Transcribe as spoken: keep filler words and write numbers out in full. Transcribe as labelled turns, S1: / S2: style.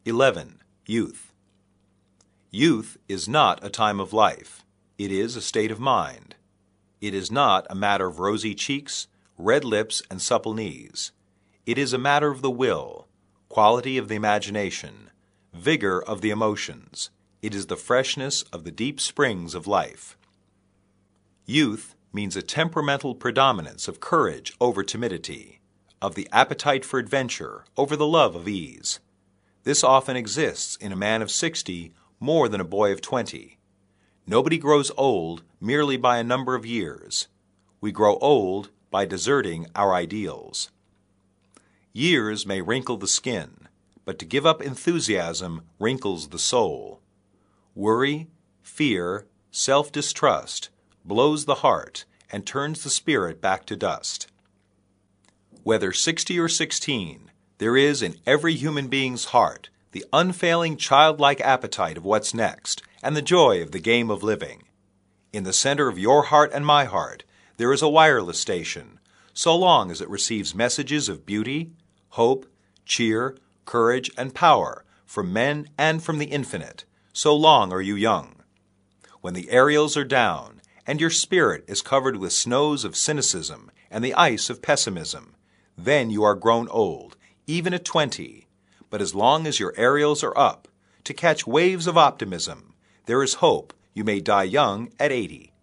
S1: eleven. Youth. Youth is not a time of life. It is a state of mind. It is not a matter of rosy cheeks, red lips, and supple knees. It is a matter of the will, quality of the imagination, vigor of the emotions. It is the freshness of the deep springs of life. Youth means a temperamental predominance of courage over timidity, of the appetite for adventure over the love of ease. This often exists in a man of sixty more than a boy of twenty. Nobody grows old merely by a number of years. We grow old by deserting our ideals. Years may wrinkle the skin, but to give up enthusiasm wrinkles the soul. Worry, fear, self-distrust blows the heart and turns the spirit back to dust. Whether sixty or sixteen, there is in every human being's heart the unfailing childlike appetite of what's next and the joy of the game of living. In the center of your heart and my heart, there is a wireless station, so long as it receives messages of beauty, hope, cheer, courage, and power from men and from the infinite, so long are you young. When the aerials are down, and your spirit is covered with snows of cynicism and the ice of pessimism, then you are grown old, even at twenty. But as long as your aerials are up, to catch waves of optimism, there is hope you may die young at eighty.